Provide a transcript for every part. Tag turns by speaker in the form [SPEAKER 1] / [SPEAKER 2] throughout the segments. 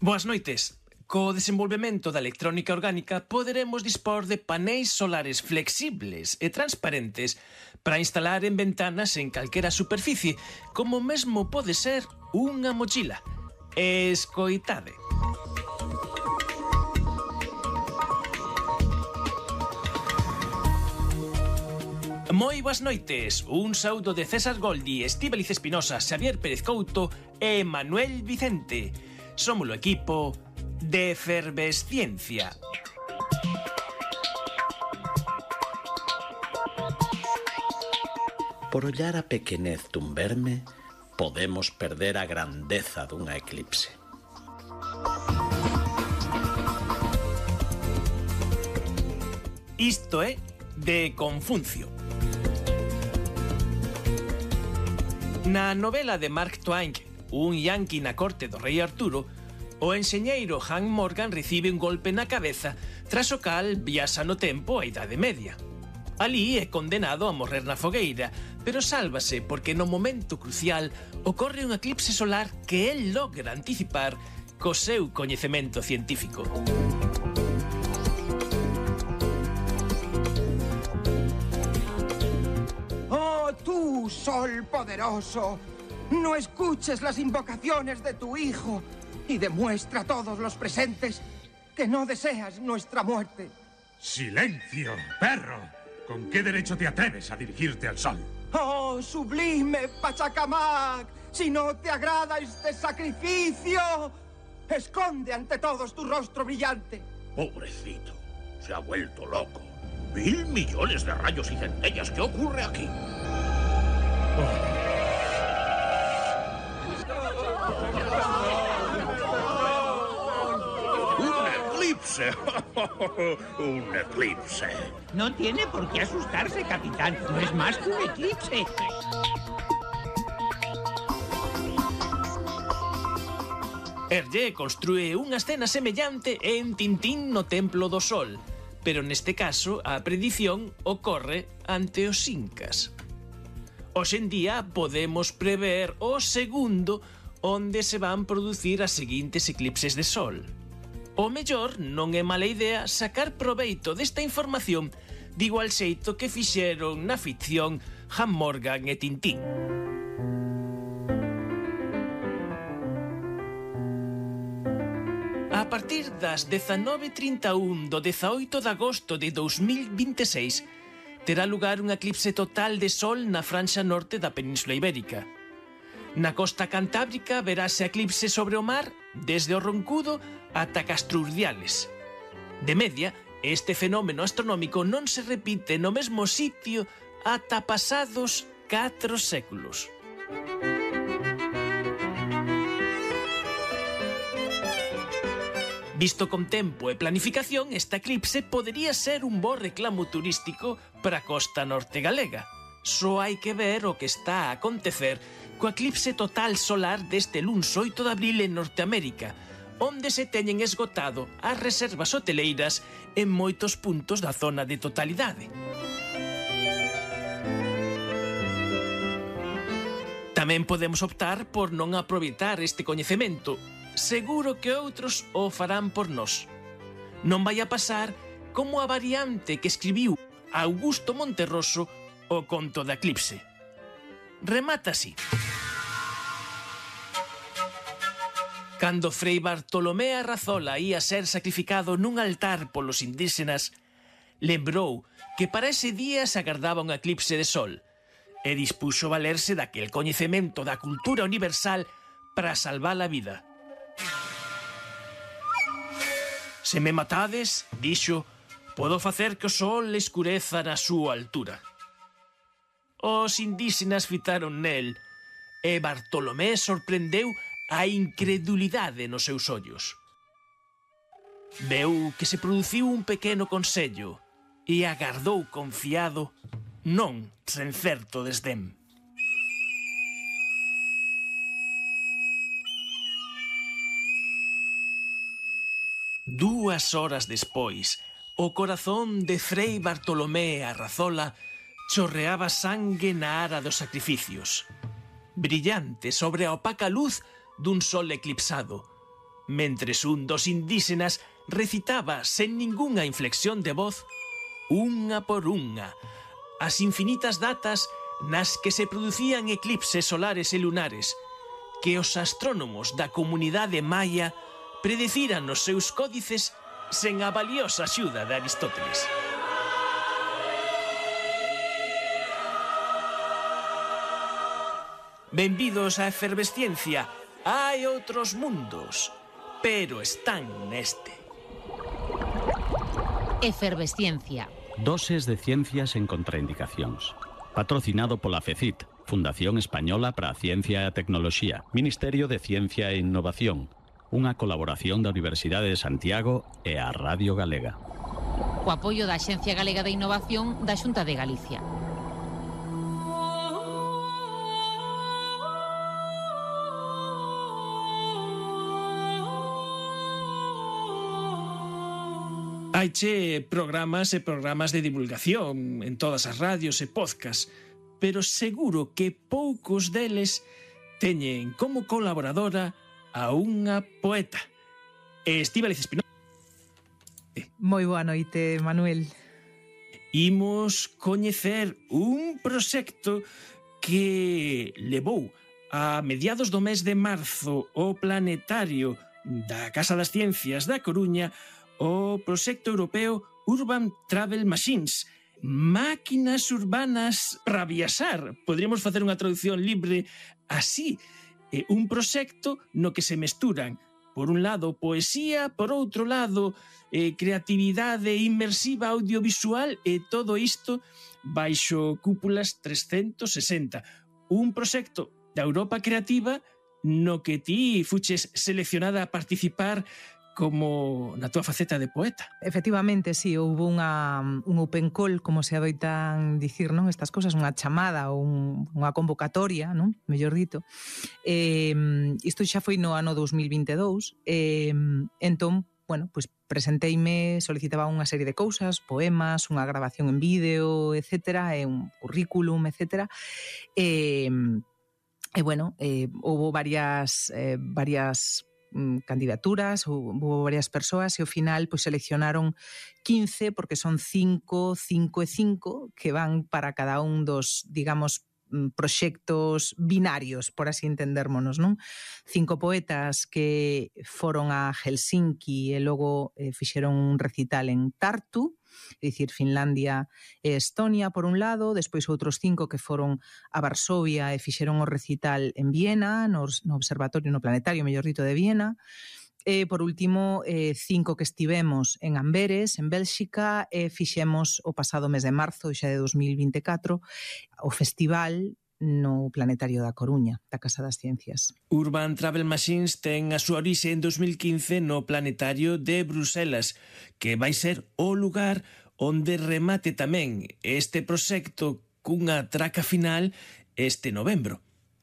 [SPEAKER 1] Boas noites. Co desenvolvemento da electrónica orgánica poderemos dispor de paneis solares flexibles e transparentes para instalar en ventanas en calquera superficie, como mesmo pode ser unha mochila. Escoitade. Moi boas noites. Un saúdo de César Goldi, Estíbaliz Espinosa, Xavier Pérez Couto e Manuel Vicente. Somos o equipo de Efervesciencia.
[SPEAKER 2] Por ollar a pequenez dun verme, podemos perder a grandeza dunha eclipse.
[SPEAKER 1] Isto é de Confuncio. Na novela de Mark Twain, Un yanqui na corte do rei Arturo, o enxeñeiro Hank Morgan recibe un golpe na cabeza, tras o cal viaxa no tempo á Idade Media. Alí é condenado a morrer na fogueira, pero sálvase porque no momento crucial ocorre un eclipse solar que el logra anticipar co seu coñecemento científico.
[SPEAKER 3] ¡Oh, tú, sol poderoso! No escuches las invocaciones de tu hijo y demuestra a todos los presentes que no deseas nuestra muerte.
[SPEAKER 4] ¡Silencio, perro! ¿Con qué derecho te atreves a dirigirte al sol?
[SPEAKER 3] ¡Oh, sublime Pachacamac! Si no te agrada este sacrificio, esconde ante todos tu rostro brillante.
[SPEAKER 5] Pobrecito, se ha vuelto loco. 1000 millones de rayos y centellas, ¿qué ocurre aquí? ¡Un eclipse! ¡Un eclipse!
[SPEAKER 6] No tiene por qué asustarse, capitán. No es más que un eclipse.
[SPEAKER 1] Hergé construe unha escena semellante en Tintín no Templo do Sol, pero neste caso a predición ocorre ante os incas. Hoxe en día podemos prever o segundo onde se van producir as seguintes eclipses de sol. O mellor non é mala idea sacar proveito desta información de igual xeito que fixeron na ficción Hank Morgan e Tintín. A partir das 19:31 do 18 de agosto de 2026 terá lugar un eclipse total de sol na franxa norte da Península Ibérica. Na costa cantábrica verase eclipse sobre o mar desde o Roncudo ata Castrurdiales. De media, este fenómeno astronómico non se repite no mesmo sitio ata pasados 4 séculos. Visto con tempo e planificación, esta eclipse podería ser un bo reclamo turístico para a costa norte galega. Só hai que ver o que está a acontecer co eclipse total solar deste luns 8 de abril en Norteamérica, onde se teñen esgotado as reservas hoteleiras en moitos puntos da zona de totalidade. Tamén podemos optar por non aproveitar este coñecemento. Seguro que outros o farán por nós. Non vai a pasar como a variante que escribiu Augusto Monterroso o conto da eclipse. Remata así. Cando Frei Bartolomé Arrazola ía ser sacrificado nun altar polos indígenas, lembrou que para ese día se agardaba un eclipse de sol e dispuxo valerse daquel coñecemento da cultura universal para salvar a vida. Se me matades, dixo, podo facer que o sol escureza na súa altura. Os indígenas fitaron nel e Bartolomé sorprendeu a incredulidade nos seus ollos. Veu que se produciu un pequeno consello e agardou confiado, non sen certo desdén. 2 horas despois, o corazón de Frei Bartolomé Arrazola chorreaba sangue na ara dos sacrificios, brillante sobre a opaca luz dun sol eclipsado, mentres un dos indígenas recitaba sen ningunha inflexión de voz, unha por unha, as infinitas datas nas que se producían eclipses solares e lunares, que os astrónomos da comunidade maia predeciran nos seus códices sen a valiosa axuda de Aristóteles. Benvidos á efervesciencia. Hai outros mundos, pero están neste.
[SPEAKER 7] Efervesciencia.
[SPEAKER 8] Doses de ciencias en contraindicacións. Patrocinado pola FECIT, Fundación Española para a Ciencia e a Tecnoloxía, Ministerio de Ciencia e Innovación, unha colaboración da Universidade de Santiago e a Radio Galega.
[SPEAKER 7] Co apoio da Axencia Galega de Innovación da Xunta de Galicia.
[SPEAKER 1] Haiche programas e programas de divulgación en todas as radios e podcast, pero seguro que poucos deles teñen como colaboradora a unha poeta. Estíbaliz Espinosa.
[SPEAKER 9] Moi boa noite, Manuel.
[SPEAKER 1] Imos coñecer un proxecto que levou a mediados do mes de marzo o planetario da Casa das Ciencias da Coruña o proxecto europeo Urban Travel Machines, máquinas urbanas para viaxar. Podríamos facer unha traducción libre así. Un proxecto no que se mesturan, por un lado, poesía, por outro lado, creatividade inmersiva audiovisual, e todo isto baixo cúpulas 360. Un proxecto da Europa Creativa no que ti fuches seleccionada a participar como na túa faceta de poeta.
[SPEAKER 9] Efectivamente, sí, houve un open call, como se adoitan dicir, non? Estas cosas, unha chamada ou unha convocatoria, non? Mellor dito. Isto xa foi no ano 2022. Entón, bueno, pois presenteime, solicitaba unha serie de cousas, poemas, unha grabación en vídeo, etcétera, e un currículum, etcétera. E bueno, houve varias candidaturas, hubo varias persoas e ao final pois seleccionaron 15 porque son 5 e 5 que van para cada un dos, digamos, proxectos binarios, por así entendérmonos, non? 5 poetas que foron a Helsinki e logo fixeron un recital en Tartu, é dicir, Finlandia e Estonia por un lado, despois outros 5 que foron a Varsovia e fixeron o recital en Viena, no Observatorio, no Planetario, mellor dito, de Viena. E, por último, 5 que estivemos en Amberes, en Bélxica, e fixemos o pasado mes de marzo, xa de 2024, o festival no Planetario da Coruña, da Casa das Ciencias.
[SPEAKER 1] Urban Travel Machines ten a súa orixe en 2015 no Planetario de Bruselas, que vai ser o lugar onde remate tamén este proxecto cunha traca final este novembro.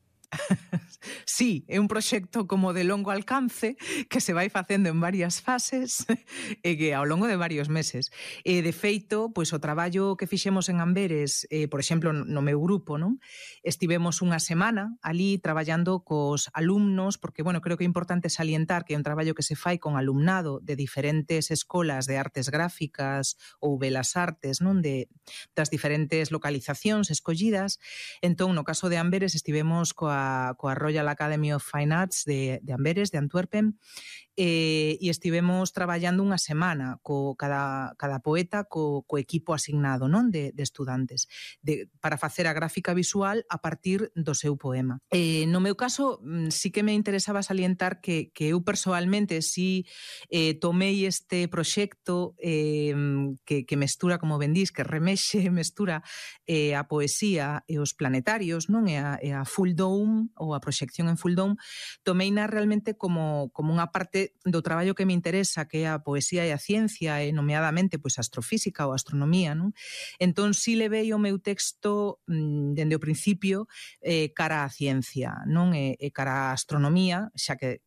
[SPEAKER 9] Sí, é un proxecto como de longo alcance que se vai facendo en varias fases e que ao longo de varios meses. E de feito, pois o traballo que fixemos en Amberes, por exemplo, no meu grupo, non? Estivemos unha semana ali traballando cos alumnos, porque, bueno, creo que é importante salientar que é un traballo que se fai con alumnado de diferentes escolas de artes gráficas ou belas artes, non? Das diferentes localizacións escollidas. Entón, no caso de Amberes, estivemos coa Royal Academy of Fine Arts de Amberes, de Antwerpen, e estivemos traballando unha semana co cada poeta co equipo asignado, non, de estudantes para facer a gráfica visual a partir do seu poema. No meu caso, sí que me interesaba salientar que eu persoalmente sí tomei este proxecto que mestura, como ben dís, que remexe, mestura a poesía e os planetarios, non, e a full dome ou a proxección en full dome, tomeina realmente como unha parte do traballo que me interesa, que é a poesía e a ciencia, e nomeadamente pois a astrofísica ou a astronomía, non? Entón, si levei o meu texto dende o principio cara á ciencia, non? E cara á astronomía, xa que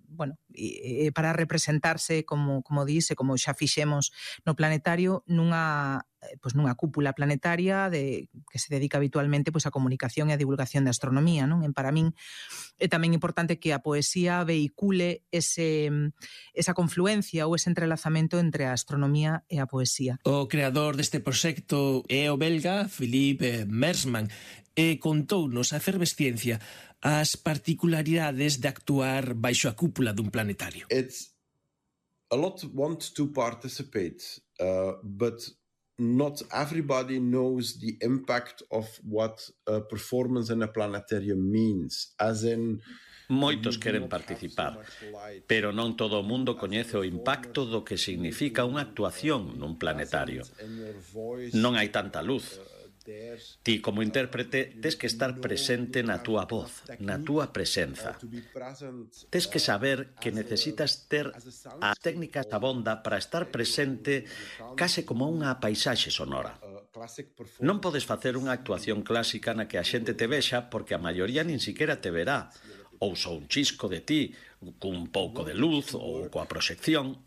[SPEAKER 9] para representarse, como dise, como xa fixemos no planetario, nunha cúpula planetaria que se dedica habitualmente á comunicación e a divulgación de astronomía, non? E para min é tamén importante que a poesía vehicule esa confluencia ou ese entrelazamento entre a astronomía e a poesía.
[SPEAKER 1] O creador deste proxecto é o belga Philippe Mersman e contounos a Efervesciencia as particularidades de actuar baixo a cúpula dun planetario.
[SPEAKER 10] It's a lot want to participate, but not everybody knows the impact of what a performance in a planetarium means, as in
[SPEAKER 2] Moitos queren participar, pero non todo o mundo coñece o impacto do que significa unha actuación nun planetario. Non hai tanta luz. Ti, como intérprete, tes que estar presente na túa voz, na túa presenza. Tes que saber que necesitas ter as técnicas abonda para estar presente case como unha paisaxe sonora. Non podes facer unha actuación clásica na que a xente te vexa porque a maioría nin siquiera te verá, ou só un chisco de ti, cun pouco de luz ou coa proxección.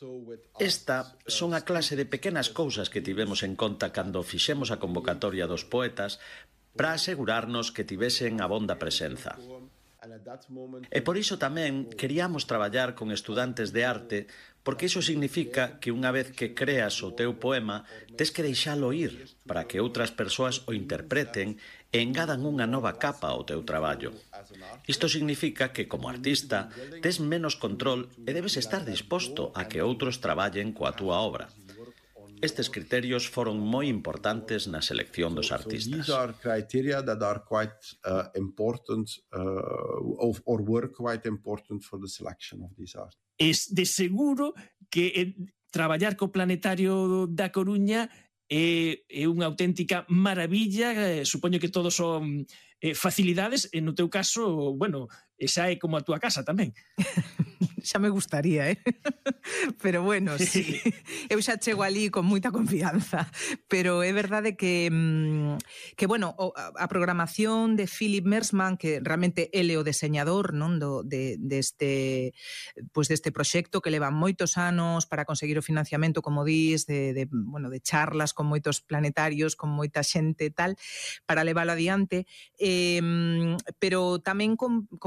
[SPEAKER 2] Esta son a clase de pequenas cousas que tivemos en conta cando fixemos a convocatoria dos poetas para asegurarnos que tivesen abonda presenza. E por iso tamén queríamos traballar con estudantes de arte, porque iso significa que unha vez que creas o teu poema, tes que deixalo ir para que outras persoas o interpreten e engadan unha nova capa ao teu traballo. Isto significa que, como artista, tes menos control e debes estar disposto a que outros traballen coa túa obra. Estes criterios foron moi importantes na selección dos artistas.
[SPEAKER 10] These are criteria that are quite important or were quite important for the selection of these artists.
[SPEAKER 1] Es de seguro que traballar co Planetario da Coruña é unha auténtica maravilla. Supoño que todos son facilidades, e no teu caso, bueno, xa é como a túa casa tamén.
[SPEAKER 9] Xa me gustaría, pero bueno, sí. Eu xa chego ali con moita confianza, pero é verdade que bueno, a programación de Philippe Mersman, que realmente ele é o deseñador, non, deste proxecto que leva moitos anos para conseguir o financiamento, como dis, de charlas con moitos planetarios, con moita xente e tal, para leválo adiante, pero tamén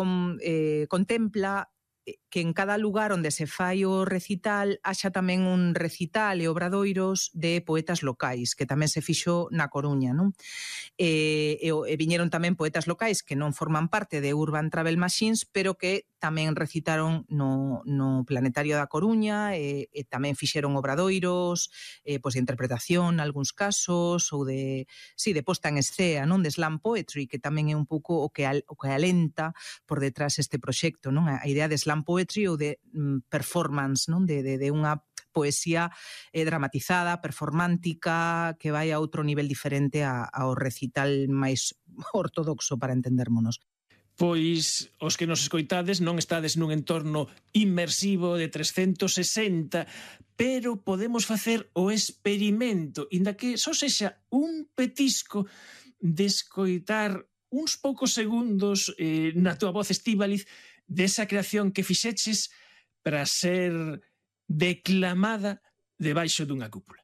[SPEAKER 9] contempla que en cada lugar onde se fai o recital haxa tamén un recital e obradoiros de poetas locais, que tamén se fixo na Coruña, non? E viñeron tamén poetas locais que non forman parte de Urban Travel Machines, pero que tamén recitaron no Planetario da Coruña, e tamén fixeron obradoiros, de interpretación, algúns casos, ou de posta en escena, non? De slam poetry, que tamén é un pouco o que alenta por detrás este proxecto, non? A idea de slam poetry ou de performance, non? De unha poesía dramatizada, performántica, que vai a outro nivel diferente ao recital máis ortodoxo, para entendérmonos.
[SPEAKER 1] Pois os que nos escoitades non estades nun entorno inmersivo de 360, pero podemos facer o experimento, inda que só sexa un petisco, de escoitar uns poucos segundos na túa voz, Estíbaliz, desa creación que fixeches para ser declamada debaixo dunha cúpula.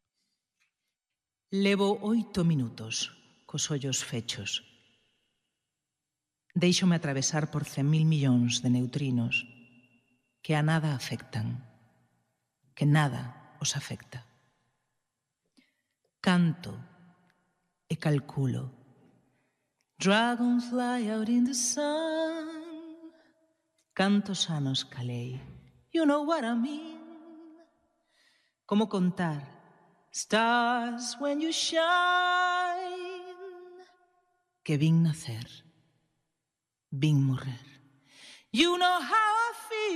[SPEAKER 9] Levo 8 minutos cos ollos fechos. Deixome atravesar por 100.000 millóns de neutrinos que a nada afectan, que nada os afecta. Canto e calculo. Dragonfly out in the sun. Cantos anos calei. You know what I mean. Como contar stars when you shine. Que vin nacer, vin morrer. You know how I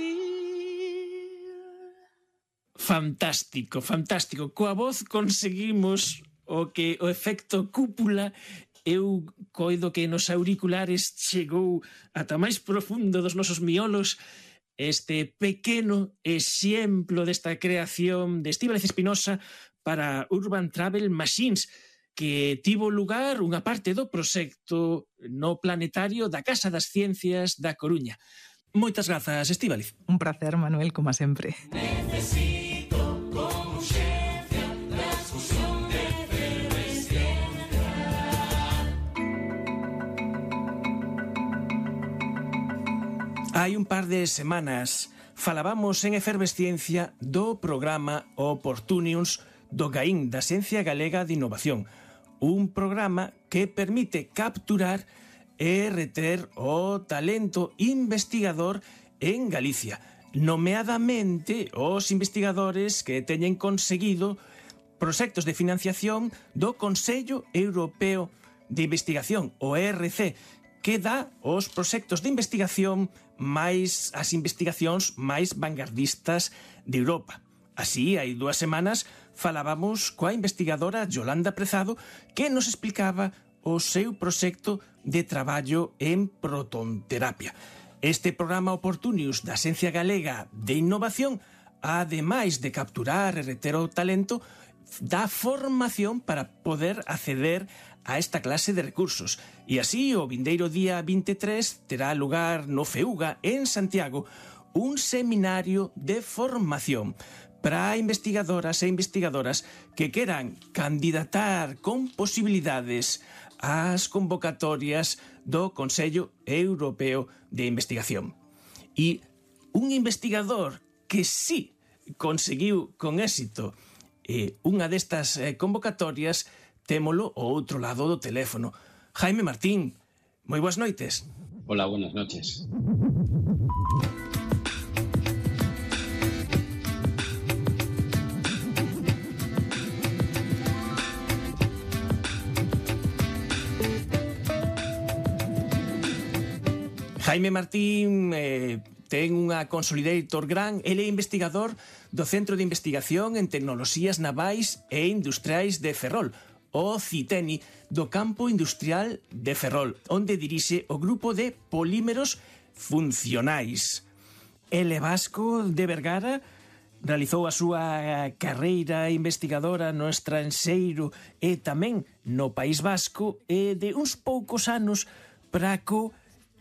[SPEAKER 9] feel.
[SPEAKER 1] Fantástico, fantástico. Coa voz conseguimos o efecto cúpula. Eu coido que nos auriculares chegou ata máis profundo dos nosos miolos este pequeno exemplo desta creación de Estíbaliz Espinosa para Urban Travel Machines, que tivo lugar unha parte do proxecto no Planetario da Casa das Ciencias da Coruña. Moitas grazas, Estíbaliz.
[SPEAKER 9] Un placer, Manuel, como sempre.
[SPEAKER 11] Necesito con urgencia transfusión de efervescencia.
[SPEAKER 1] Hai un par de semanas falábamos en Efervesciencia do programa Opportuniums do GAIN, da Xencia Galega de Innovación, un programa que permite capturar e reter o talento investigador en Galicia, nomeadamente os investigadores que teñen conseguido proxectos de financiación do Consello Europeo de Investigación, o ERC, que dá os proxectos de investigación máis as investigacións máis vanguardistas de Europa. Así, hai 2 semanas falábamos coa investigadora Yolanda Prezado, que nos explicaba o seu proxecto de traballo en protonterapia. Este programa Opportunius da Xencia Galega de Innovación, ademais de capturar e reter o talento, dá formación para poder acceder a esta clase de recursos. E así, o vindeiro día 23 terá lugar no FEUGA, en Santiago, un seminario de formación para investigadoras e investigadoras que queran candidatar con posibilidades ás convocatorias do Consello Europeo de Investigación. E un investigador que sí conseguiu con éxito unha destas convocatorias, témolo ao outro lado do teléfono. Jaime Martín, moi boas noites.
[SPEAKER 12] Hola, buenas noches.
[SPEAKER 1] Jaime Martín ten unha Consolidator Grant. Ele é investigador do Centro de Investigación en Tecnoloxías Navais e Industriais de Ferrol, o CITENI, do Campo Industrial de Ferrol, onde dirixe o grupo de polímeros funcionais. Ele é vasco de Vergara, realizou a súa carreira investigadora no estranxeiro e tamén no País Vasco, e de uns poucos anos praco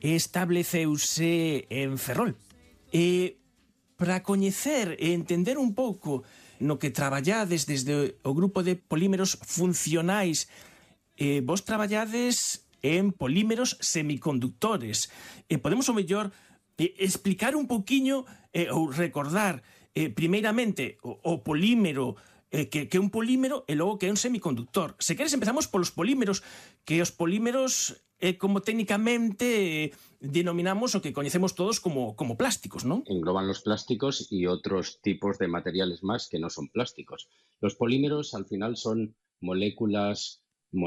[SPEAKER 1] estableceuse en Ferrol. E para coñecer e entender un pouco no que traballades desde o grupo de polímeros funcionais, vos traballades en polímeros semiconductores. Podemos, ao mellor, explicar un pouquiño ou recordar primeiramente o polímero, que é un polímero e logo que é un semiconductor. Se queres, empezamos polos polímeros, que os polímeros como técnicamente denominamos o que coñecemos todos como plásticos, ¿no?
[SPEAKER 12] Engloban los plásticos y otros tipos de materiales más que no son plásticos. Los polímeros al final son moléculas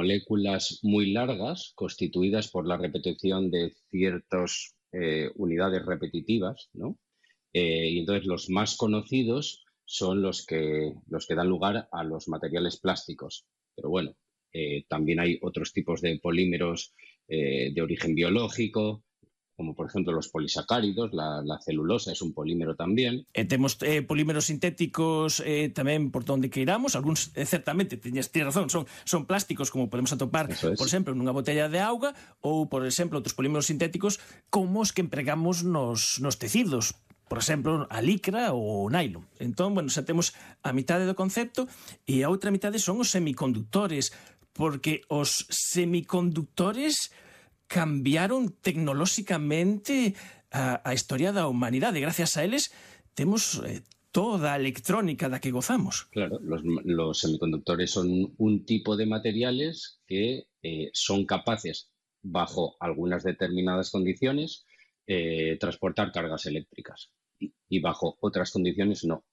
[SPEAKER 12] muy largas constituidas por la repetición de ciertas unidades repetitivas, ¿no? Y entonces los más conocidos son los que dan lugar a los materiales plásticos. Pero bueno, también hay otros tipos de polímeros de origen biológico, como por ejemplo los polisacáridos, la celulosa es un polímero tamén.
[SPEAKER 1] Temos polímeros sintéticos tamén por donde queiramos, algúns certamente, teñes razón, son plásticos como podemos atopar, por exemplo, nunha botella de auga, ou por exemplo, outros polímeros sintéticos como os que empregamos nos tecidos, por exemplo, a licra ou o nylon. Entón, bueno, xa temos a mitade do concepto, e a outra mitade son os semicondutores, porque os semiconductores cambiaron tecnolóxicamente a historia da humanidade. Gracias a eles temos toda a electrónica da que gozamos.
[SPEAKER 12] Claro, los semiconductores son un tipo de materiales que son capaces, bajo algunas determinadas condiciones, transportar cargas eléctricas y bajo otras condiciones no.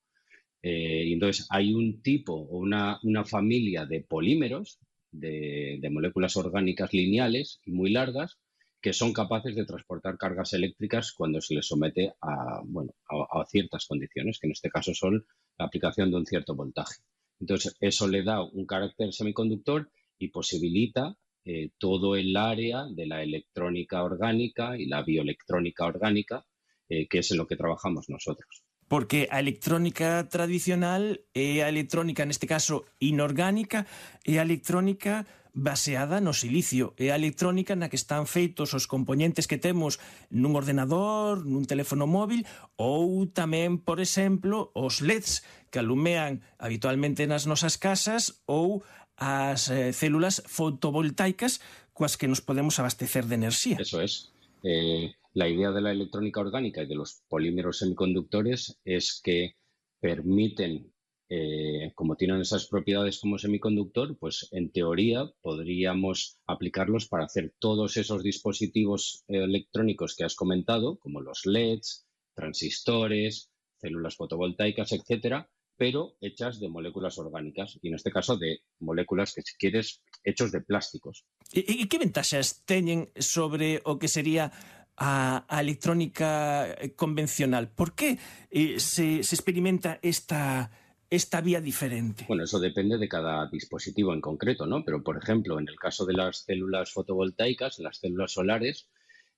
[SPEAKER 12] Y entonces hay un tipo o una familia de polímeros, de moléculas orgánicas lineales y muy largas, que son capaces de transportar cargas eléctricas cuando se les somete a ciertas condiciones, que en este caso son la aplicación de un cierto voltaje. Entonces, eso le da un carácter semiconductor y posibilita todo el área de la electrónica orgánica y la bioelectrónica orgánica, que es en lo que trabajamos nosotros.
[SPEAKER 1] Porque a electrónica tradicional é a electrónica, neste caso, inorgánica, e a electrónica baseada no silicio. É a electrónica na que están feitos os componentes que temos nun ordenador, nun teléfono móvil ou tamén, por exemplo, os LEDs que alumean habitualmente nas nosas casas ou as células fotovoltaicas coas que nos podemos abastecer de enerxía.
[SPEAKER 12] Eso es. La idea de la electrónica orgánica y de los polímeros semiconductores es que permiten, como tienen esas propiedades como semiconductor, pues en teoría podríamos aplicarlos para hacer todos esos dispositivos electrónicos que has comentado, como los LEDs, transistores, células fotovoltaicas, etcétera, pero hechas de moléculas orgánicas, y en este caso de moléculas que, si quieres, hechos de plásticos.
[SPEAKER 1] E que ventaxas teñen sobre o que sería a electrónica convencional? Por que se experimenta esta vía diferente?
[SPEAKER 12] Bueno, eso depende de cada dispositivo en concreto, ¿no? Pero, por ejemplo, en el caso de las células fotovoltaicas, las células solares,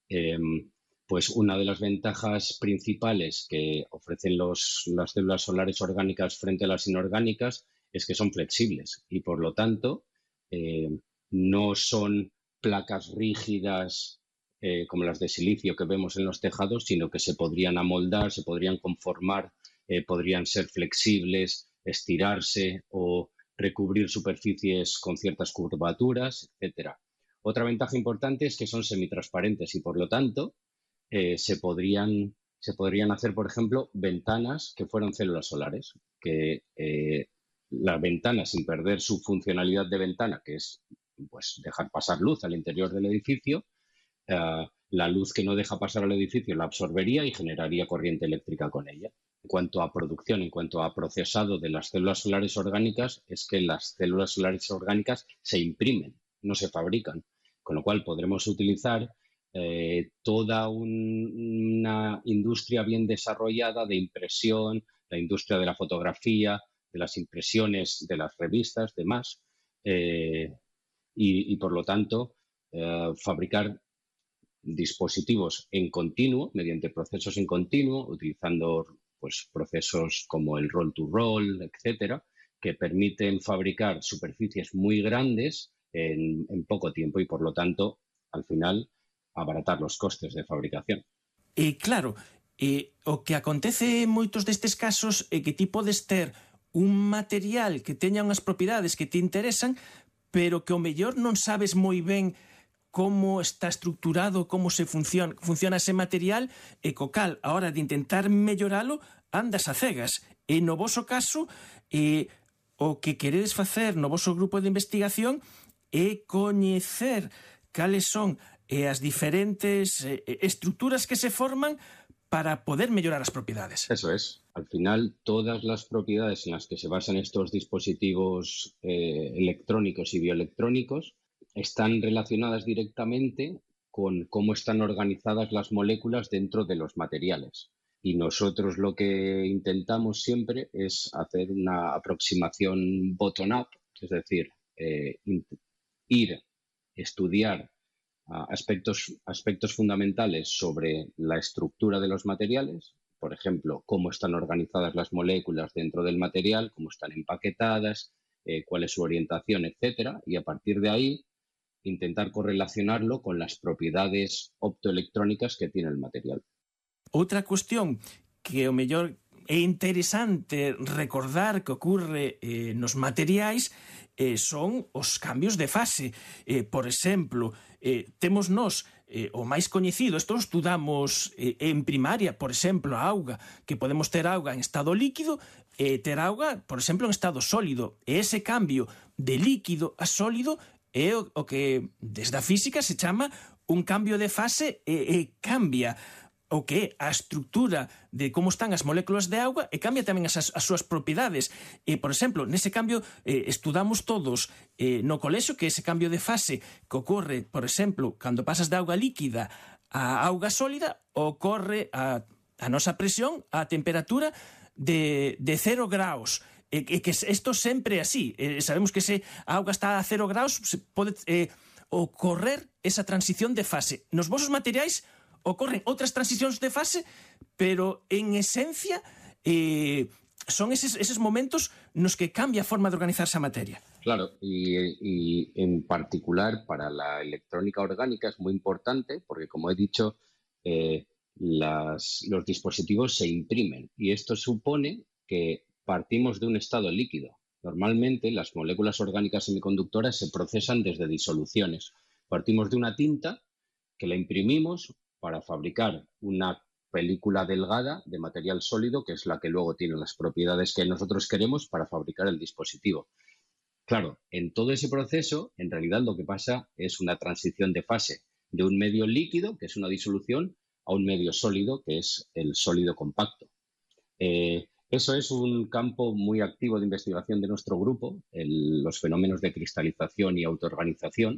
[SPEAKER 12] pues una de las ventajas principales que ofrecen las células solares orgánicas frente a las inorgánicas es que son flexibles y, por lo tanto, no son placas rígidas como las de silicio que vemos en los tejados, sino que se podrían amoldar, se podrían conformar, podrían ser flexibles, estirarse o recubrir superficies con ciertas curvaturas, etcétera. Otra ventaja importante es que son semitransparentes y, por lo tanto, se podrían hacer, por ejemplo, ventanas que fueran células solares, que la ventana, sin perder su funcionalidad de ventana, que es pues dejar pasar luz al interior del edificio, la luz que no deja pasar al edificio la absorbería y generaría corriente eléctrica con ella. En cuanto a producción, en cuanto a procesado de las células solares orgánicas, es que las células solares orgánicas se imprimen, no se fabrican, con lo cual podremos utilizar toda una industria bien desarrollada de impresión, la industria de la fotografía, de las impresiones de las revistas, demás, y por lo tanto fabricar dispositivos en continuo, mediante procesos en continuo, utilizando pues, procesos como el roll-to-roll, etcétera, que permiten fabricar superficies muy grandes en poco tiempo y, por lo tanto, al final, abaratar los costes de fabricación.
[SPEAKER 1] Claro, o que acontece en moitos destes casos é que ti podes ter un material que teña unhas propiedades que te interesan, pero que ao mellor non sabes moi ben como está estructurado, como se funciona ese material, e co cal, a hora de intentar melloralo, andas a cegas. E no voso caso, o que queredes facer no voso grupo de investigación é coñecer cales son as diferentes estructuras que se forman para poder mellorar as propiedades.
[SPEAKER 12] Eso es. Al final, todas las propiedades en las que se basan estos dispositivos electrónicos y bioelectrónicos están relacionadas directamente con cómo están organizadas las moléculas dentro de los materiales. Y nosotros lo que intentamos siempre es hacer una aproximación bottom-up, es decir, estudiar aspectos fundamentales sobre la estructura de los materiales, por ejemplo, cómo están organizadas las moléculas dentro del material, cómo están empaquetadas, cuál es su orientación, etcétera, y a partir de ahí intentar correlacionarlo con las propiedades optoelectrónicas que tiene el material.
[SPEAKER 1] Outra cuestión que o mellor é interesante recordar que ocurre nos materiais son os cambios de fase. Por exemplo, temos nós o máis coñecido, isto estudamos en primaria, por exemplo, a auga, que podemos ter auga en estado líquido e ter auga, por exemplo, en estado sólido. E ese cambio de líquido a sólido é o que desde a física se chama un cambio de fase e cambia o que é a estructura de como están as moléculas de auga e cambia tamén as súas propiedades. Por exemplo, nese cambio estudamos todos no colexio que ese cambio de fase que ocorre, por exemplo, cando pasas de auga líquida a auga sólida, ocorre a nosa presión, a temperatura de 0 graus. Que isto sempre é así. Sabemos que se a auga está a 0 graus pode ocorrer esa transición de fase. Nos vosos materiais ocorren outras transicións de fase, pero en esencia son eses momentos nos que cambia a forma de organizarse a materia.
[SPEAKER 12] Claro, y en particular para la electrónica orgánica es muy importante porque, como he dicho, los dispositivos se imprimen y esto supone que partimos de un estado líquido. Normalmente las moléculas orgánicas semiconductoras se procesan desde disoluciones. Partimos de una tinta que la imprimimos para fabricar una película delgada de material sólido, que es la que luego tiene las propiedades que nosotros queremos para fabricar el dispositivo. Claro, en todo ese proceso, en realidad lo que pasa es una transición de fase de un medio líquido, que es una disolución, a un medio sólido, que es el sólido compacto. Eso es un campo muy activo de investigación de nuestro grupo, los fenómenos de cristalización y autoorganización.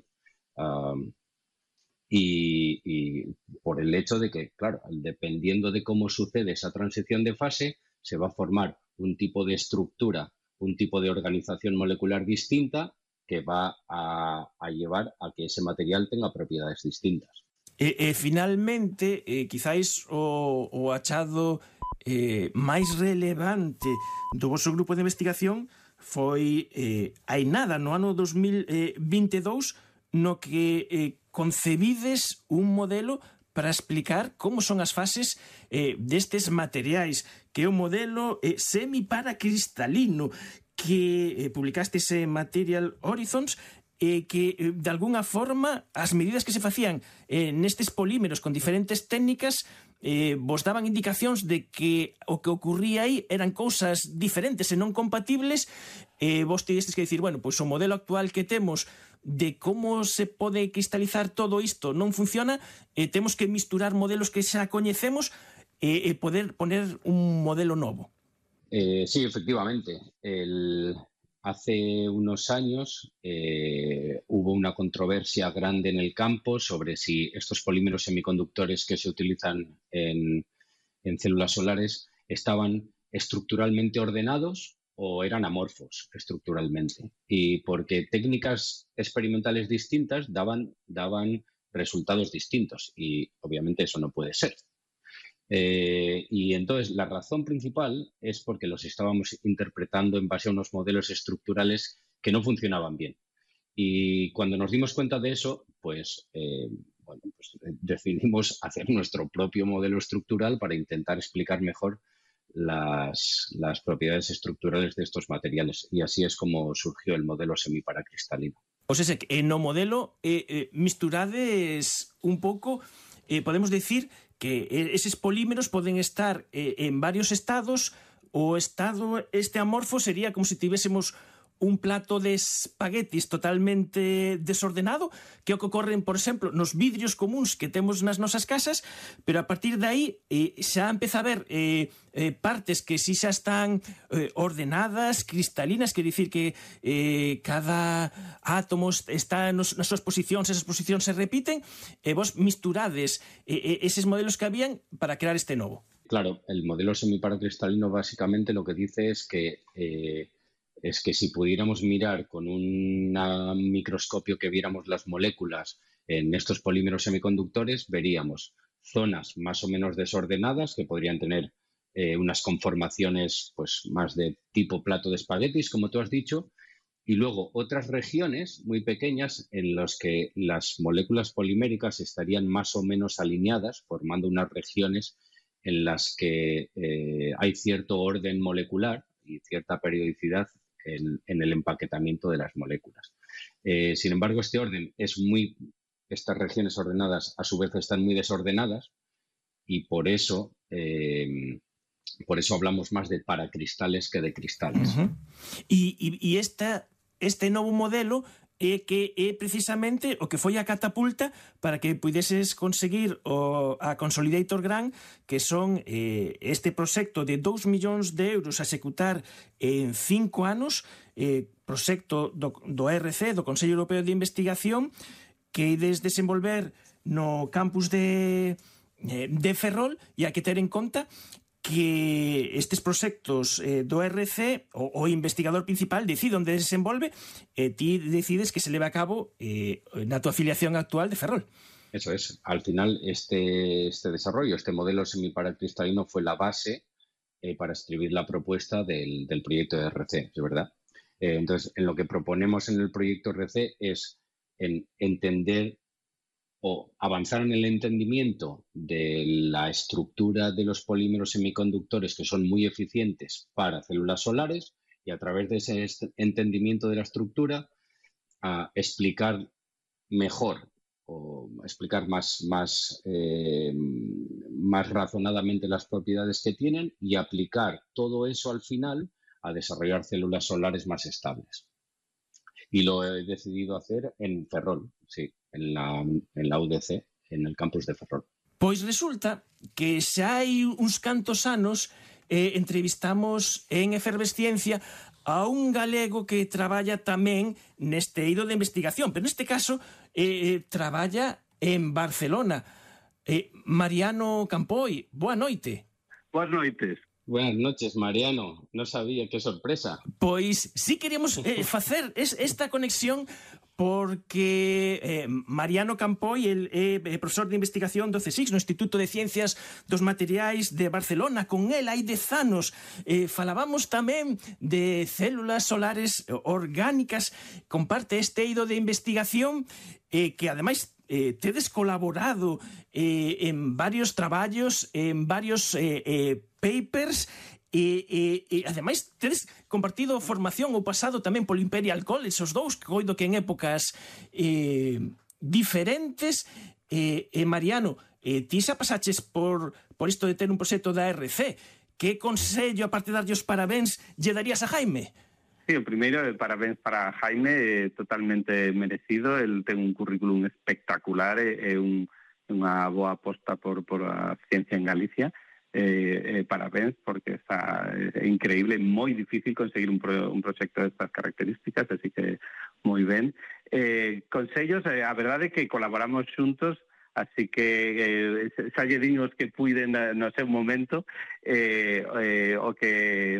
[SPEAKER 12] Y por el hecho de que, claro, dependiendo de cómo sucede esa transición de fase, se va a formar un tipo de estructura, un tipo de organización molecular distinta que va a llevar a que ese material tenga propiedades distintas.
[SPEAKER 1] Finalmente, quizáis o achado máis relevante do vosso grupo de investigación foi hai nada, no ano 2022, no que concebides un modelo para explicar como son as fases destes materiais, que é un modelo semiparacristalino que publicastes en Material Horizons, que de alguna forma as medidas que se facían nestes polímeros con diferentes técnicas vos daban indicacións de que o que ocurría aí eran cousas diferentes e non compatibles. Vos tivestes que dicir, bueno, pois o modelo actual que temos de como se pode cristalizar todo isto non funciona, temos que misturar modelos que xa coñecemos e poder poner un modelo novo.
[SPEAKER 12] Sí, efectivamente. Hace unos años hubo una controversia grande en el campo sobre si estos polímeros semiconductores que se utilizan en células solares estaban estructuralmente ordenados o eran amorfos estructuralmente. Y porque técnicas experimentales distintas daban resultados distintos y obviamente eso no puede ser. Y entonces la razón principal es porque los estábamos interpretando en base a unos modelos estructurales que no funcionaban bien. Y cuando nos dimos cuenta de eso, pues decidimos hacer nuestro propio modelo estructural para intentar explicar mejor las propiedades estructurales de estos materiales. Y así es como surgió el modelo semiparacristalino.
[SPEAKER 1] O sea, que no modelo misturades un pouco, podemos decir que eses polímeros poden estar en varios estados. O estado este amorfo sería como se tivésemos un plato de espaguetis totalmente desordenado, que o que ocorren, por exemplo, nos vidrios comuns que temos nas nosas casas, pero a partir de aí xa empeza a haber partes que si xa están ordenadas, cristalinas, quer dicir que cada átomo está nas súas posicións, esas posicións se repiten, e vos misturades eses modelos que habían para crear este novo.
[SPEAKER 12] Claro, el modelo semiparacristalino básicamente lo que dice es que si pudiéramos mirar con un microscopio que viéramos las moléculas en estos polímeros semiconductores, veríamos zonas más o menos desordenadas que podrían tener unas conformaciones pues, más de tipo plato de espaguetis, como tú has dicho, y luego otras regiones muy pequeñas en las que las moléculas poliméricas estarían más o menos alineadas, formando unas regiones en las que hay cierto orden molecular y cierta periodicidad en el empaquetamiento de las moléculas. Sin embargo, este orden estas regiones ordenadas a su vez están muy desordenadas y por eso hablamos más de paracristales que de cristales.
[SPEAKER 1] Uh-huh. Y este novo modelo que é precisamente o que foi a catapulta para que puideses conseguir a Consolidator Grant, que son este proxecto de 2 millóns de euros a executar en 5 anos, proxecto do ERC, do Consello Europeo de Investigación, que ides desenvolver no campus de Ferrol, e hai que ter en conta que estes proxectos do RC, o investigador principal decide onde se desenvolve e ti decides que se leve a cabo na tua afiliación actual de Ferrol.
[SPEAKER 12] Eso es. Al final, este desarrollo, este modelo semiparacristalino fue la base para escribir la propuesta del proyecto de RC, ¿es verdad? Entonces, en lo que proponemos en el proyecto RC es en entender o avanzar en el entendimiento de la estructura de los polímeros semiconductores que son muy eficientes para células solares y a través de ese entendimiento de la estructura explicar mejor o explicar más razonadamente las propiedades que tienen y aplicar todo eso al final a desarrollar células solares más estables. Y lo he decidido hacer en Ferrol, sí, en la UDC, en el campus de Ferrol.
[SPEAKER 1] Pois resulta que xa hai uns cantos anos entrevistamos en Efervesciencia a un galego que traballa tamén neste eido de investigación, pero neste caso traballa en Barcelona. Mariano Campoi, boa noite.
[SPEAKER 13] Boas noites.
[SPEAKER 12] Buenas noches, Mariano. No sabía, qué sorpresa.
[SPEAKER 1] Pois sí queríamos facer esta conexión porque Mariano Campoi é profesor de investigación do CSIC, no Instituto de Ciencias dos Materiais de Barcelona. Con el hai 10 anos falábamos tamén de células solares orgánicas. Comparte este eido de investigación que ademais tedes colaborado en varios traballos, en varios papers e ademais tedes compartido formación o pasado tamén polo Imperial College, os dous, que coido que en épocas diferentes. Mariano, ti xa pasaches por isto de ter un proxecto da RC. Que consello, aparte de darlle os parabéns, lle darías a Jaime?
[SPEAKER 13] Sí, o primeiro, parabéns para Jaime, totalmente merecido. El ten un currículum espectacular, é unha boa aposta por a ciencia en Galicia. Parabéns, porque é increíble, moi difícil conseguir un proxecto destas características, así que moi ben. Consellos, a verdade é que colaboramos xuntos, así que xa lle din os que puiden no seu momento. O que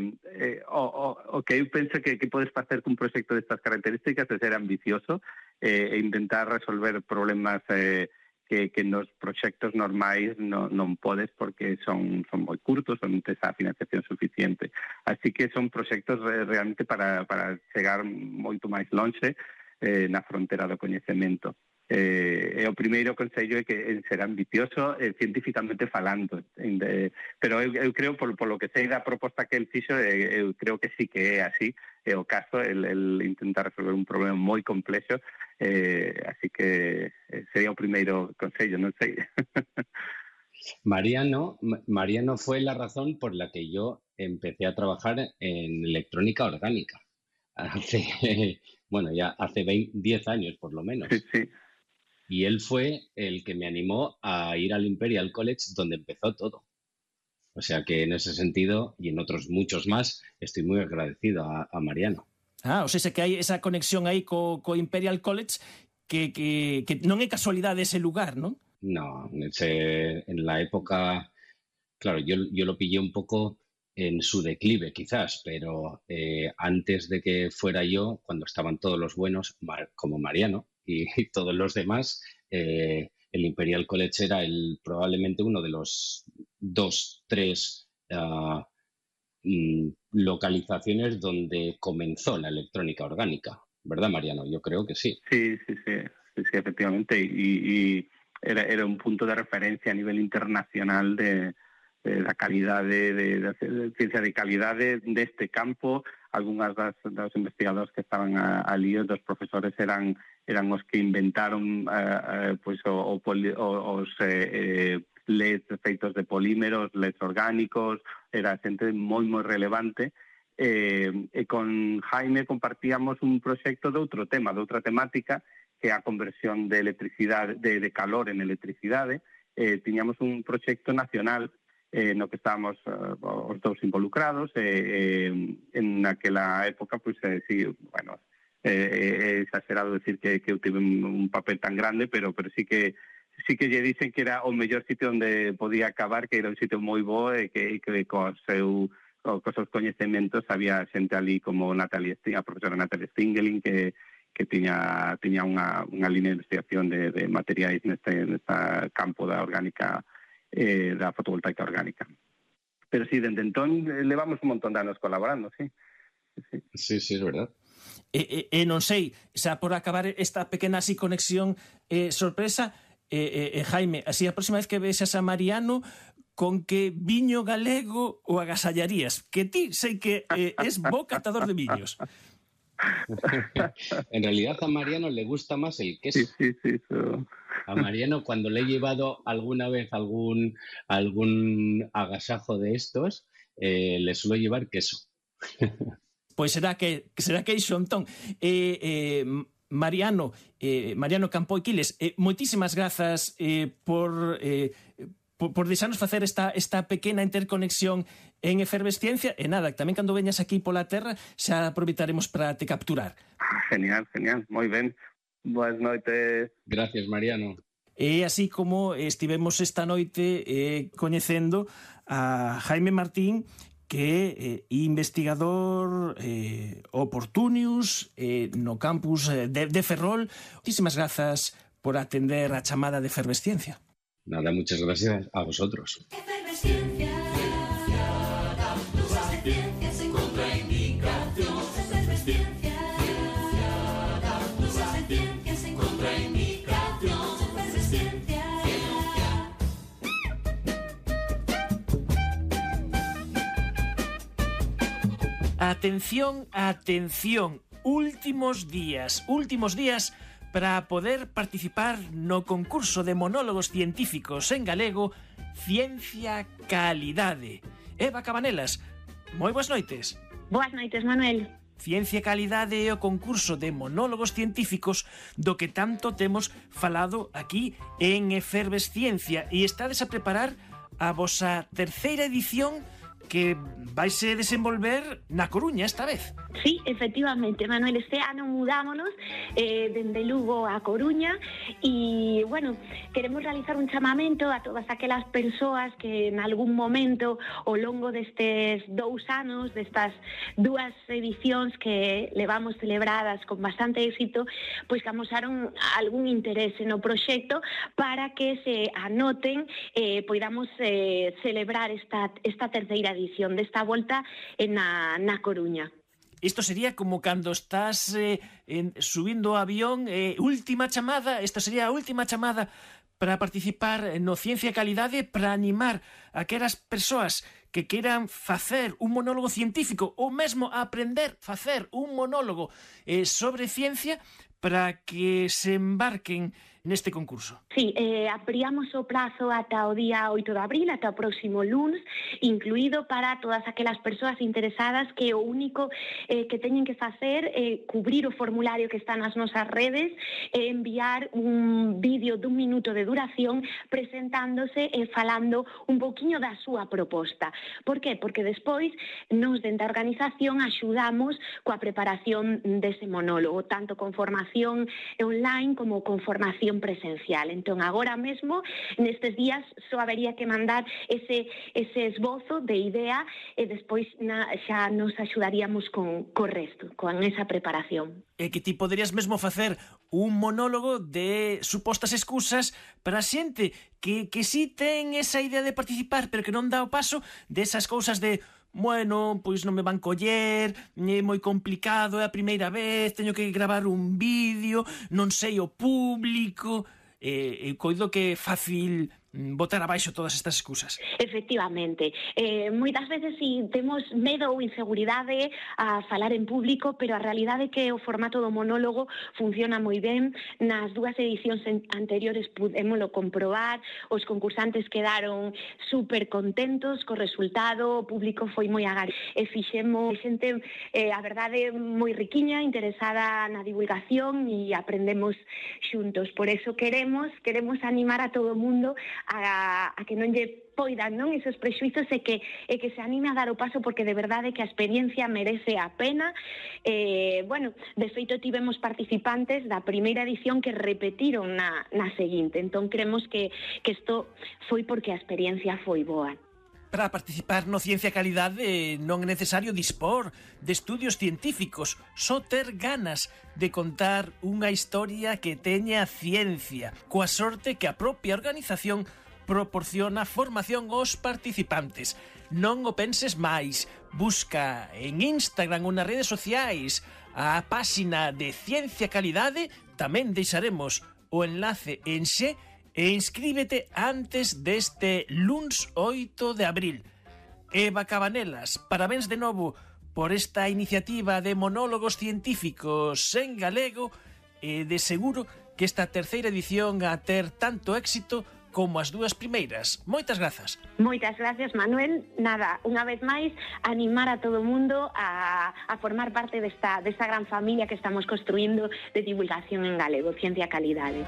[SPEAKER 13] eu penso que podes facer cun proxecto destas características é ser ambicioso e intentar resolver problemas que nos proxectos normais non podes porque son moi curtos, non tes a financiación suficiente. Así que son proxectos realmente para chegar moito máis lonxe na frontera do coñecemento. O primeiro consello é que ser ambicioso científicamente falando, pero eu creo, polo que sei da proposta que el fixo, eu creo que sí que é así, é o caso, el intentar resolver un problema moi complexo, así que sería o primeiro consello, non sei.
[SPEAKER 12] Mariano fue la razón por la que yo empecé a trabajar en electrónica orgánica. Hace 10 años por lo menos.
[SPEAKER 13] Sí, sí.
[SPEAKER 12] Y él fue el que me animó a ir al Imperial College, donde empezó todo. O sea que en ese sentido, y en otros muchos más, estoy muy agradecido a Mariano.
[SPEAKER 1] O sea que hai esa conexión aí co Imperial College que non é casualidade ese lugar, non?
[SPEAKER 12] No, en la época, claro, yo lo pillé un poco en su declive quizás, pero antes de que fuera yo, cuando estaban todos los buenos, como Mariano y todos los demás, el Imperial College era probablemente uno de los 2, 3 localizaciones donde comenzó la electrónica orgánica, ¿verdad, Mariano? Yo creo que sí.
[SPEAKER 13] Sí, efectivamente, y era un punto de referencia a nivel internacional de la calidad de ciencia de calidad de este campo. Algúnas dos investigadores que estaban ali, dos profesores eran os que inventaron os LEDs feitos de polímeros, LEDs orgánicos, era xente moi relevante. Con Jaime compartíamos un proxecto de outro tema, de outra temática, que é a conversión de electricidade, de calor en electricidade. Tiñamos un proxecto nacional no que estábamos os dous involucrados. En aquela época, sí, bueno, é exagerado decir que eu tive un papel tan grande, pero sí que lle dicen que era o mellor sitio onde podía acabar, que era un sitio moi bo e que cos seus coñecementos había xente ali como a profesora Natalia Stingeling, que tiña unha línea de investigación de materiais neste campo da orgánica, da fotovoltaica orgánica. Pero sí, dende entón levamos un montón de anos colaborando, sí.
[SPEAKER 12] Sí, é verdad.
[SPEAKER 1] Non sei, xa por acabar esta pequena así conexión sorpresa, Jaime, así a próxima vez que vexas a Mariano, con que viño galego o agasallarías? Que ti sei que es bo catador de viños.
[SPEAKER 12] En realidad a Mariano le gusta más el queso.
[SPEAKER 13] Sí.
[SPEAKER 12] A Mariano, cuando le he llevado alguna vez algún agasajo de estos, le suelo llevar queso.
[SPEAKER 1] Pois será que iso, entón. Mariano Campoi Quiles, moitísimas grazas por deixarnos facer esta pequena interconexión en Efervesciencia, e nada, tamén cando veñas aquí pola terra xa aproveitaremos para te capturar.
[SPEAKER 13] Genial, moi ben. Boas noites.
[SPEAKER 12] Gracias, Mariano.
[SPEAKER 1] E así como estivemos esta noite coñecendo a Jaime Martín, que é investigador oportunius no campus de Ferrol. Muchísimas grazas por atender a chamada de Efervesciencia.
[SPEAKER 12] Nada, muchas gracias a vosotros.
[SPEAKER 11] Efervesciencia, dúas ciencias en contraindicacións. Efervesciencia, dúas ciencias en contraindicacións. Efervesciencia.
[SPEAKER 1] Atención, atención, últimos días para poder participar no concurso de monólogos científicos en galego Ciencia Calidade. Eva Cabanelas, moi boas noites.
[SPEAKER 14] Boas noites, Manuel.
[SPEAKER 1] Ciencia Calidade é o concurso de monólogos científicos do que tanto temos falado aquí en Efervesciencia, e estades a preparar a vosa terceira edición que vaise desenvolver na Coruña esta vez.
[SPEAKER 14] Sí, efectivamente, Manuel, este ano mudámonos dende Lugo a Coruña e, bueno, queremos realizar un chamamento a todas aquelas persoas que en algún momento ao longo destes 2 anos, destas 2 edicións que levamos celebradas con bastante éxito, pois que amosaron algún interese no proxecto para que se anoten e poidamos celebrar esta terceira edición desta volta na Coruña.
[SPEAKER 1] Isto sería como cando estás subindo o avión, última chamada, esta sería a última chamada para participar no Ciencia Calidade, para animar a aquelas persoas que queiran facer un monólogo científico ou mesmo aprender a facer un monólogo sobre ciencia, para que se embarquen neste concurso.
[SPEAKER 14] Sí, abriamos o prazo ata o día 8 de abril, ata o próximo lunes, incluído para todas aquelas persoas interesadas que o único que teñen que facer é cubrir o formulario que está nas nosas redes e enviar un vídeo dun minuto de duración presentándose e falando un poquinho da súa proposta. Por qué? Porque despois nos dentro da organización axudamos coa preparación dese monólogo, tanto con formación online como con formación presencial. Entón, agora mesmo, nestes días, só habería que mandar ese esbozo de idea e despois xa nos axudaríamos co resto, con esa preparación.
[SPEAKER 1] E que ti poderías mesmo facer un monólogo de supostas excusas para a xente que si ten esa idea de participar, pero que non dá o paso desas cousas de bueno, pois non me van coller, é moi complicado, é a primeira vez, teño que gravar un vídeo, non sei o público, coido que é fácil botar abaixo todas estas excusas.
[SPEAKER 14] Efectivamente. Moitas veces si temos medo ou inseguridade a falar en público, pero a realidade é que o formato do monólogo funciona moi ben. Nas 2 edicións anteriores pudémoslo comprobar, os concursantes quedaron super contentos co resultado, o público foi moi agardecido e fixemos xente, a verdade, moi riquiña, interesada na divulgación e aprendemos xuntos. Por eso queremos animar a todo o mundo a que non lle poidan, non, esos prexuizos e que se anime a dar o paso, porque de verdade que a experiencia merece a pena. Bueno, de feito tivemos participantes da primeira edición que repetiron na seguinte, entón creemos que isto foi porque a experiencia foi boa.
[SPEAKER 1] Para participar no Ciencia Calidade non é necesario dispor de estudios científicos, só ter ganas de contar unha historia que teña ciencia, coa sorte que a propia organización proporciona formación aos participantes. non o penses máis. Busca en Instagram ou nas redes sociais a páxina de Ciencia Calidade, tamén deixaremos o enlace en xe, e inscríbete antes deste luns 8 de abril. Eva Cabanelas, parabéns de novo por esta iniciativa de monólogos científicos en galego, e de seguro que esta terceira edición a ter tanto éxito como as dúas primeiras. Moitas grazas.
[SPEAKER 14] Moitas gracias, Manuel. Nada, unha vez máis, animar a todo o mundo a formar parte desta gran familia que estamos construindo de divulgación en galego, Ciencia Calidade.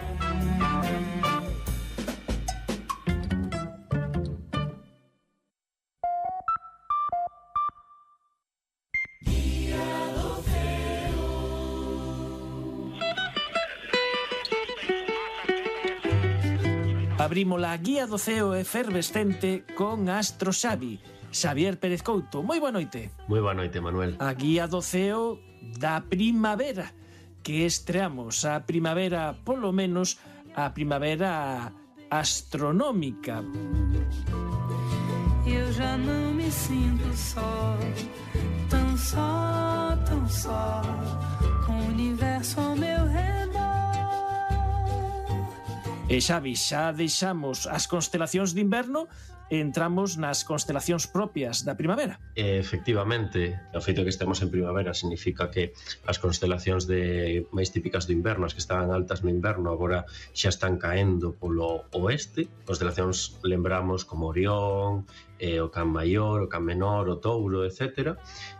[SPEAKER 1] Abrimos a guía do ceo efervescente con Astro Xavi. Xavier Pérez Couto, moi boa noite.
[SPEAKER 15] Moi boa noite, Manuel.
[SPEAKER 1] A guía do ceo da primavera, que estreamos a primavera, polo menos a primavera astronómica.
[SPEAKER 11] Eu já não me sinto só, tão só, com o universo ao meu redor.
[SPEAKER 1] E Xavi, xa deixamos as constelacións de inverno e entramos nas constelacións propias da primavera.
[SPEAKER 15] Efectivamente, o feito que estemos en primavera significa que as constelacións máis típicas do inverno, as que estaban altas no inverno, agora xa están caendo polo oeste. Constelacións lembramos como Orión, o Can Maior, o Can Menor, o Touro, etc.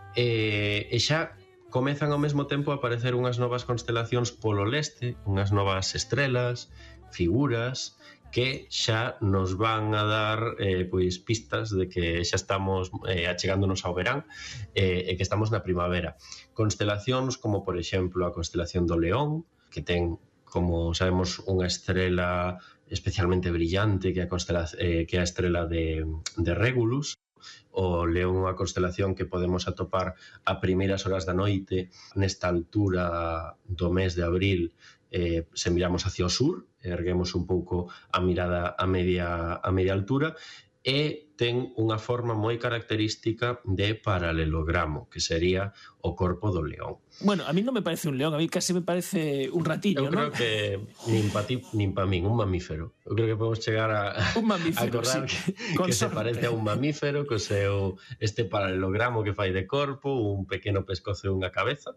[SPEAKER 15] E xa comezan ao mesmo tempo a aparecer unhas novas constelacións polo leste, unhas novas estrelas, figuras que xa nos van a dar pois pistas de que xa estamos achegándonos ao verán e que estamos na primavera. Constelacións como, por exemplo, a constelación do León, que ten, como sabemos, unha estrela especialmente brillante que é a estrela de Régulus. O León é unha constelación que podemos atopar a primeiras horas da noite nesta altura do mes de abril. Se miramos hacia o sur, erguemos un pouco a mirada a media altura, e ten unha forma moi característica de paralelogramo, que sería o corpo do león.
[SPEAKER 1] Bueno, a mí non me parece un león, a mí casi me parece un ratillo,
[SPEAKER 15] ¿no? Eu creo que nin pa ti, nin pa min, un mamífero. Eu creo que podemos chegar a acordar sí, que se parece a un mamífero, que seu este paralelogramo que fai de corpo, un pequeno pescozo e unha cabeza.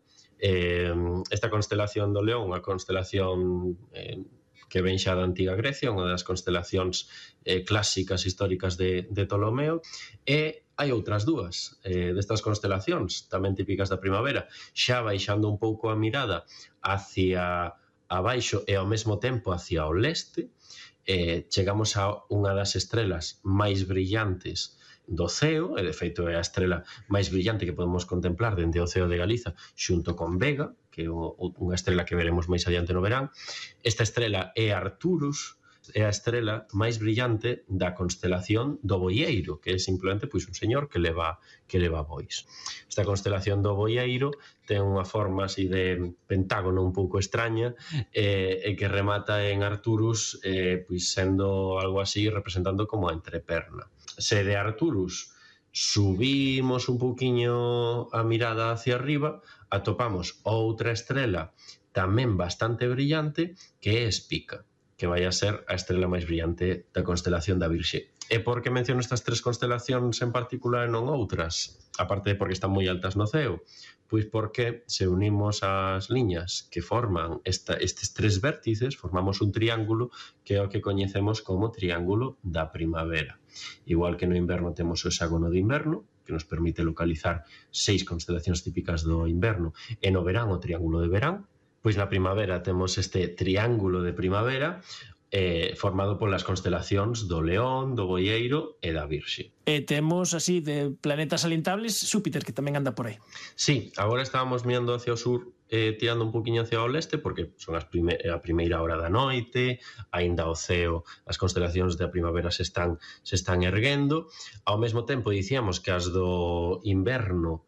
[SPEAKER 15] Esta constelación do león, unha constelación que ven xa da antiga Grecia, unha das constelacións clásicas históricas de Ptolomeo, e hai outras dúas destas constelacións, tamén típicas da primavera, xa baixando un pouco a mirada hacia abaixo e ao mesmo tempo hacia o leste, chegamos a unha das estrelas máis brillantes do ceo, e de feito é a estrela máis brillante que podemos contemplar dende o ceo de Galiza xunto con Vega, que é unha estrela que veremos máis adiante no verán. Esta estrela é Arcturus, é a estrela máis brillante da constelación do Boieiro, que é simplemente pois un señor que leva bois. Esta constelación do Boieiro ten unha forma así de pentágono un pouco extraña e que remata en Arcturus pois sendo algo así representando como a entreperna. Se de Arcturus subimos un pouquiño a mirada hacia arriba, atopamos outra estrela tamén bastante brillante que é Spica, que vai a ser a estrela máis brillante da constelación da Virxe. E por que menciono estas tres constelacións en particular e non outras? Aparte de porque están moi altas no ceo, pois porque se unimos as liñas que forman estes tres vértices, formamos un triángulo que é o que coñecemos como triángulo da primavera. Igual que no inverno temos o hexágono de inverno, que nos permite localizar 6 constelacións típicas do inverno, e no verán o triángulo de verán, pois na primavera temos este triángulo de primavera formado polas constelacións do León, do Boieiro e da Virxe.
[SPEAKER 1] E temos así de planetas alentables Xúpiter, que tamén anda por aí.
[SPEAKER 15] Sí, agora estábamos mirando hacia o sur, tirando un poquinho hacia o leste, porque son a primeira hora da noite, aínda o ceo, as constelacións da primavera se están erguendo. Ao mesmo tempo dicíamos que as do inverno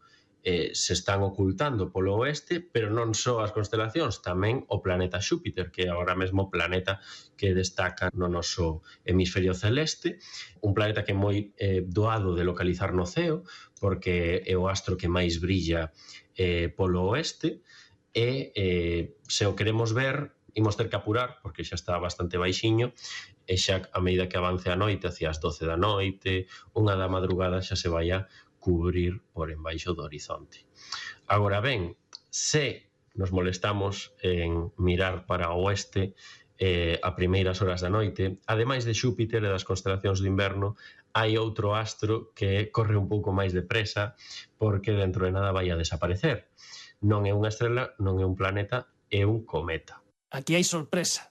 [SPEAKER 15] se están ocultando polo oeste, pero non só as constelacións, tamén o planeta Xúpiter, que é agora mesmo o planeta que destaca no noso hemisferio celeste, un planeta que é moi doado de localizar no ceo, porque é o astro que máis brilla polo oeste, e se o queremos ver, imos ter que apurar, porque xa está bastante baixiño, e xa a medida que avance a noite, hacia as 12 da noite, 1 da madrugada, xa se vai a cubrir por embaixo do horizonte. Agora ben, se nos molestamos en mirar para o oeste a primeiras horas da noite, ademais de Xúpiter e das constelacións de inverno, hai outro astro que corre un pouco máis depresa, porque dentro de nada vai a desaparecer. Non é unha estrela, non é un planeta, é un cometa.
[SPEAKER 1] Aquí hai sorpresa.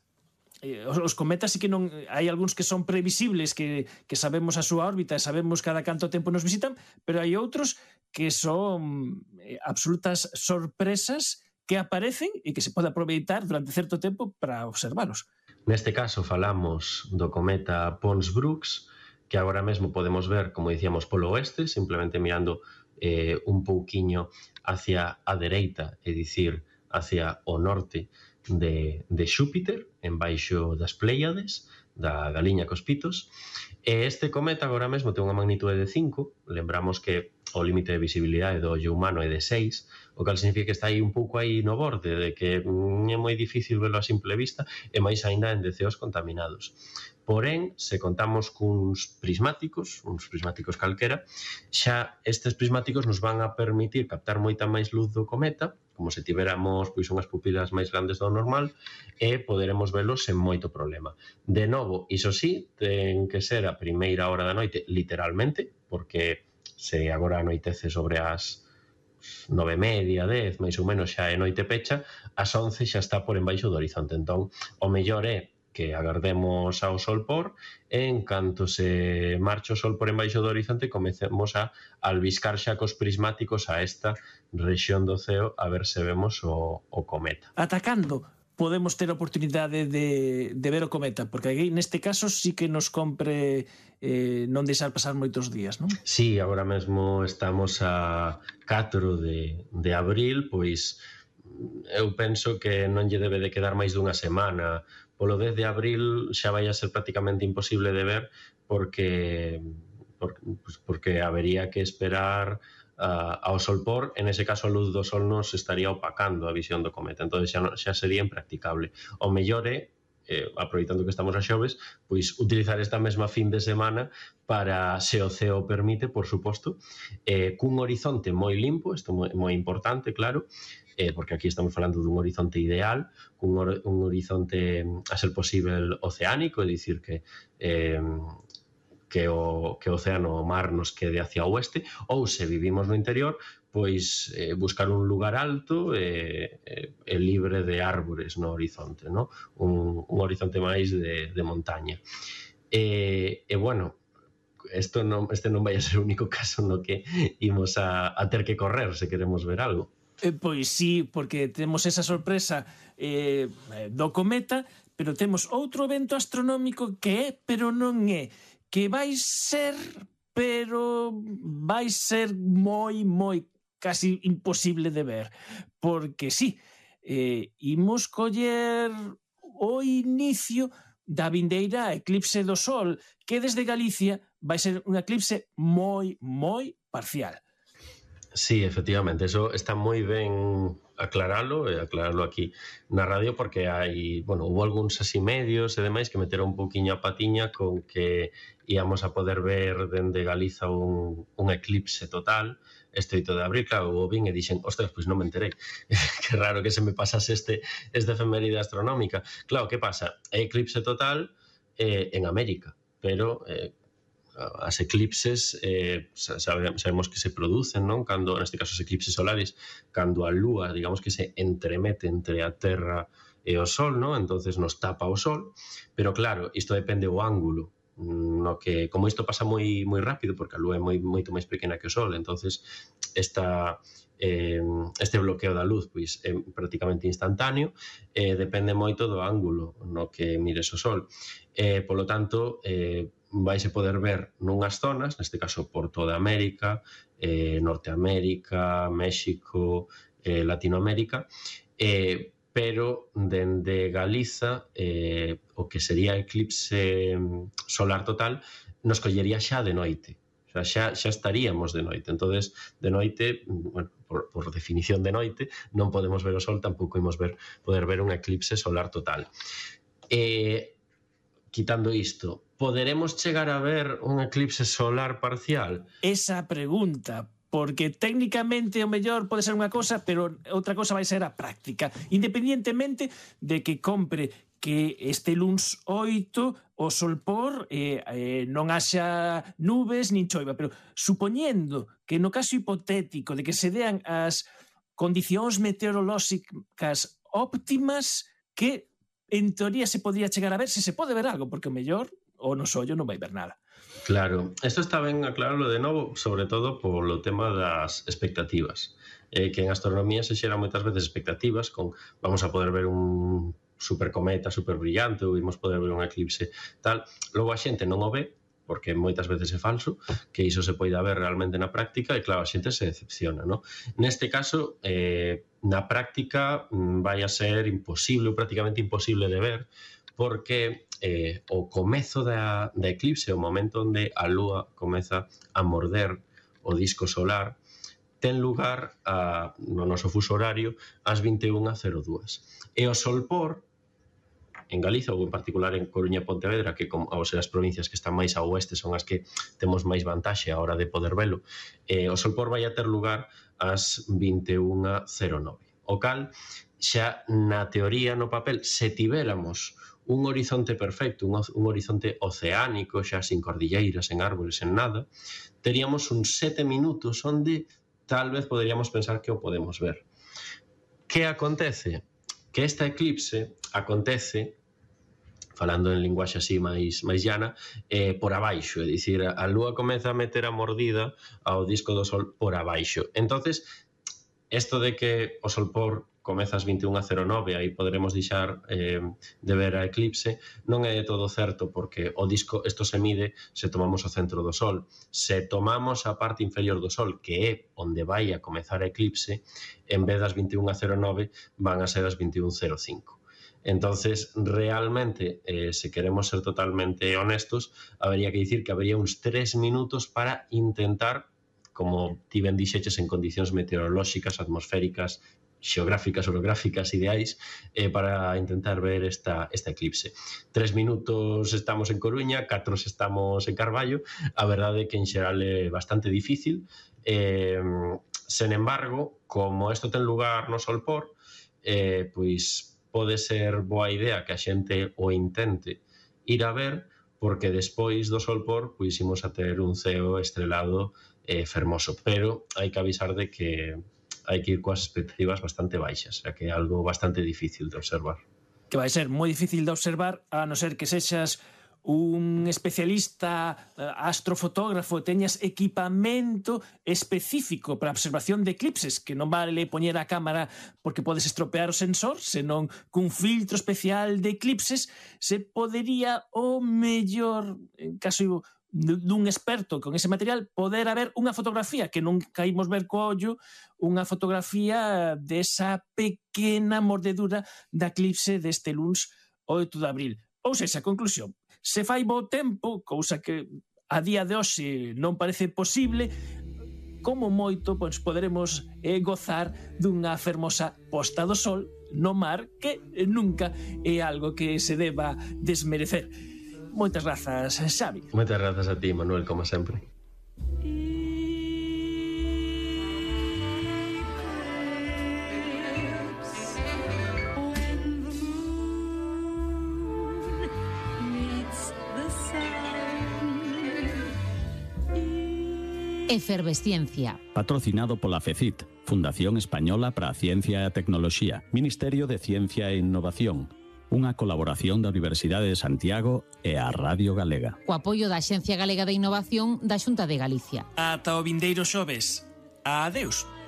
[SPEAKER 1] Os cometas sí que non hai algúns que son previsibles, que sabemos a súa órbita e sabemos cada canto tempo nos visitan, pero hai outros que son absolutas sorpresas que aparecen e que se pode aproveitar durante certo tempo para observalos.
[SPEAKER 15] Neste caso falamos do cometa Pons-Brooks, que agora mesmo podemos ver, como dicíamos, polo oeste, simplemente mirando un pouquiño hacia a dereita, é dicir, hacia o norte de Xúpiter, en baixo das Pléiades, da galiña cos pitos, e este cometa agora mesmo ten unha magnitude de 5, lembramos que o límite de visibilidade do ollo humano é de 6, o cal significa que está aí un pouco aí no borde, de que é moi difícil verlo a simple vista, e máis aínda en DCOs contaminados. Porén, se contamos cuns prismáticos calquera, xa estes prismáticos nos van a permitir captar moita máis luz do cometa, como se tiveramos unhas pupilas máis grandes do normal, e poderemos velos sen moito problema. De novo, iso sí, ten que ser a primeira hora da noite, literalmente, porque se agora anoitece sobre as 9:30, 10, máis ou menos xa é noite pecha, as 11 xa está por embaixo do horizonte. Entón, o mellor é que agardemos ao sol por, e en canto se marcha o sol por embaixo do horizonte, comecemos a albiscar xa cos prismáticos a esta rexión do ceo a ver se vemos o cometa.
[SPEAKER 1] Atacando podemos ter a oportunidade de ver o cometa, porque aquí neste caso sí que nos compre non deixar pasar moitos días, non?
[SPEAKER 15] Sí, agora mesmo estamos a 4 de abril, pois eu penso que non lle debe de quedar máis dunha semana. Polo 10 de abril xa vai a ser prácticamente imposible de ver, porque habería que esperar ao sol por, en ese caso a luz do sol nos estaría opacando a visión do cometa, entón xa sería impracticable. O mellor é, aproveitando que estamos a xoves, pois utilizar esta mesma fin de semana para, se o ceo permite, por suposto, cun horizonte moi limpo, isto é moi importante, claro, porque aquí estamos falando dun horizonte ideal, un horizonte a ser posible oceánico, é dicir que o océano, o mar nos quede hacia o oeste, ou se vivimos no interior, pois buscar un lugar alto e libre de árbores no horizonte, no? Un horizonte máis de montaña. E bueno, este non vai a ser o único caso no que imos a ter que correr se queremos ver algo.
[SPEAKER 1] Pois sí, porque temos esa sorpresa do cometa, pero temos outro evento astronómico que é, pero non é, que vai ser, pero vai ser moi, casi imposible de ver, porque sí, imos coller o inicio da vindeira eclipse do Sol, que desde Galicia vai ser un eclipse moi parcial.
[SPEAKER 15] Sí, efectivamente, eso está moi ben aclaralo aquí na radio, porque hai, houve algúns así medios e demais que meteron un pouquiño a patiña con que íamos a poder ver dende Galiza un eclipse total este 8 de abril. Claro, o vin e dixen, ostras, pois non me enterei, que raro que se me pasase este efeméride astronómica. Claro, que pasa? É eclipse total en América, pero as eclipses sabemos que se producen, non? Cando, neste caso, os eclipses solares, cando a lúa, digamos que se entremete entre a Terra e o Sol, non? Entonces nos tapa o Sol, pero claro, isto depende do ángulo, no que, como isto pasa moi rápido, porque a lúa é moito máis pequena que o Sol, entonces este bloqueo da luz pois é prácticamente instantáneo, depende moito do ángulo no que mires o Sol. Polo tanto, vaise poder ver nunhas zonas, neste caso por toda América, Norteamérica, México, Latinoamérica, pero dende Galiza o que sería eclipse solar total nos collería xa de noite. O sea, xa estaríamos de noite. Entonces, de noite, bueno, por definición de noite, non podemos ver o sol, tampouco imos poder ver un eclipse solar total. Quitando isto, poderemos chegar a ver un eclipse solar parcial?
[SPEAKER 1] Esa pregunta, porque técnicamente o mellor pode ser unha cosa, pero outra cosa vai ser a práctica, independientemente de que compre que este luns 8 o solpor non haxa nubes nin choiva, pero supoñendo que no caso hipotético de que se dean as condicións meteorolóxicas óptimas, que en teoría se podría chegar a ver, se pode ver algo, porque o mellor o nos ollo non vai ver nada.
[SPEAKER 15] Claro, isto está ben aclararlo de novo, sobre todo polo tema das expectativas, que en astronomía se xeran moitas veces expectativas con vamos a poder ver un supercometa super brillante ou imos poder ver un eclipse tal, logo a xente non o ve porque moitas veces é falso, que iso se poida ver realmente na práctica e claro, a xente se decepciona, non? Neste caso, na práctica vai a ser imposible ou prácticamente imposible de ver porque o comezo da eclipse, o momento onde a lúa comeza a morder o disco solar, ten lugar no noso fuso horario ás 21:02. E o solpor, en Galiza ou en particular en Coruña e Pontevedra, que ao ser as provincias que están máis ao oeste son as que temos máis vantaxe a hora de poder velo, o solpor vai a ter lugar ás 21:09. O cal, xa na teoría, no papel, se tivéramos un horizonte perfecto, un horizonte oceánico, xa sin cordilleiras, sen árbores, sen nada, teríamos uns 7 minutos onde tal vez poderíamos pensar que o podemos ver. Que acontece? Que esta eclipse acontece, falando en linguaxe así máis llana, por abaixo, é dicir, a lúa comeza a meter a mordida ao disco do sol por abaixo. Entonces, isto de que o solpor comeza ás 21:09, aí poderemos deixar de ver a eclipse, non é de todo certo, porque o disco, isto se mide se tomamos o centro do sol. Se tomamos a parte inferior do sol, que é onde vai a comezar a eclipse, en vez das 21:09 van a ser as 21:05. Entonces, realmente, se queremos ser totalmente honestos, habría que dicir que habría uns 3 minutos para intentar, como ti ben dixeches, en condicións meteorolóxicas, atmosféricas, xeográficas, orográficas, ideais, para intentar ver esta eclipse. 3 minutos estamos en Coruña, 4 estamos en Carballo, a verdade é que en xeral é bastante difícil. Sen embargo, como isto ten lugar no solpor, pois pode ser boa idea que a xente o intente ir a ver, porque despois do solpor pois imos a ter un ceo estrelado fermoso, pero hai que avisar de que hai que ir coas expectativas bastante baixas, xa que é algo bastante difícil de observar.
[SPEAKER 1] Que vai ser moi difícil de observar, a non ser que sexas un especialista astrofotógrafo, teñas equipamento específico para a observación de eclipses, que non vale poñer a cámara porque podes estropear o sensor, senón cun filtro especial de eclipses se podería o mellor, en caso dun experto con ese material, poder haber unha fotografía que non caímos ver co ollo, unha fotografía desa pequena mordedura da eclipse deste luns 8 de abril. Ou seja, a conclusión, se fai bo tempo, cousa que a día de hoxe non parece posible, como moito poderemos gozar dunha fermosa posta do sol no mar, que nunca é algo que se deba desmerecer. Moitas grazas, Xavi.
[SPEAKER 15] Moitas grazas a ti, Manuel, como sempre.
[SPEAKER 7] Efervesciencia.
[SPEAKER 8] Patrocinado pola FECIT, Fundación Española para a Ciencia e a Tecnoloxía, Ministerio de Ciencia e Innovación, unha colaboración da Universidade de Santiago e a Radio Galega.
[SPEAKER 7] Co apoio da Axencia Galega de Innovación da Xunta de Galicia.
[SPEAKER 1] Ata o vindeiro xoves. Adeus.